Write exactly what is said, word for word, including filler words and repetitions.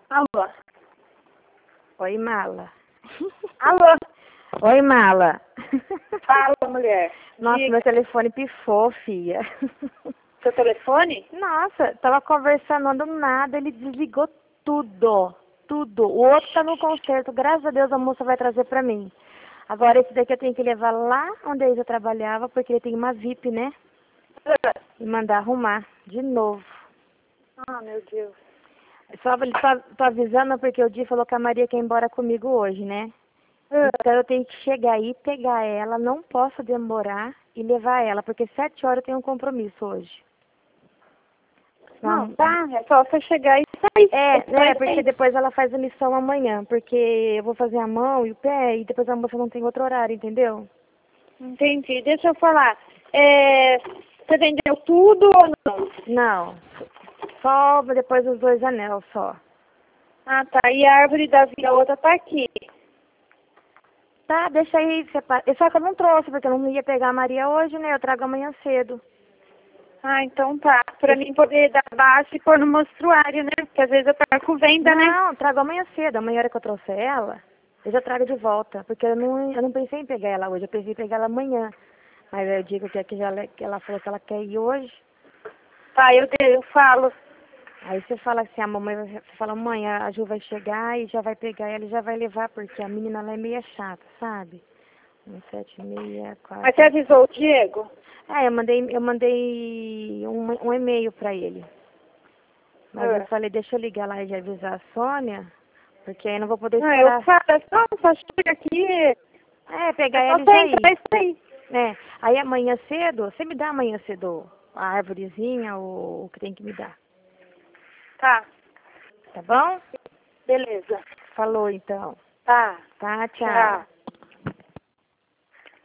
Alô? Oi, mala. Alô? Oi, mala. Fala, mulher. Nossa, Diga. meu telefone pifou, filha. Seu telefone? Nossa, tava conversando do nada, ele desligou tudo. Tudo. O outro tá no concerto, graças a Deus a moça vai trazer pra mim. Agora esse daqui eu tenho que levar lá onde a Isa trabalhava, porque ele tem uma V I P, né? E mandar arrumar de novo. Ah, meu Deus. Só ele tá, tô avisando porque o Di falou que a Maria quer ir embora comigo hoje, né? Ah, Então eu tenho que chegar aí, pegar ela, não posso demorar e levar ela, porque sete horas eu tenho um compromisso hoje. Não, tá. É só você chegar e sair. É, Vai é, porque sair. depois ela faz a missão amanhã, porque eu vou fazer a mão e o pé e depois a moça não tem outro horário, entendeu? Entendi. Deixa eu falar. É, você vendeu tudo ou não? Não, só depois os dois anel só. Ah, tá. E a árvore da via outra tá aqui. Tá, deixa aí, separa. Só que eu não trouxe, porque eu não ia pegar a Maria hoje, né? Eu trago amanhã cedo. Ah, então tá. Pra mim poder dar baixa e pôr no mostruário, né? Porque às vezes eu perco venda, né? Não, trago amanhã cedo. Amanhã hora que eu trouxer ela, eu já trago de volta. Porque eu não, eu não pensei em pegar ela hoje, eu pensei em pegar ela amanhã. Mas eu digo que, que, já, que ela falou que ela quer ir hoje. Tá, eu, eu falo. Aí você fala assim, a mamãe, vai- você fala, mãe, a Ju vai chegar e já vai pegar ela e já vai levar, porque a menina lá é meio chata, sabe? Um, sete, meia, Mas você quatro. avisou o Diego? É, eu mandei, eu mandei um, um e-mail pra ele. Mas eu Ah. falei, deixa eu ligar lá e avisar a Sônia, porque aí eu não vou poder Não, eu esperar. falo, é só, só chega aqui, É, pegar é só ela e você já entrar ir. e sair. Né? Aí amanhã cedo, você me dá amanhã cedo a árvorezinha, o, o que tem que me dar. Tá, Tá bom? beleza. Falou então. Tá, Tá, tchau. tchau.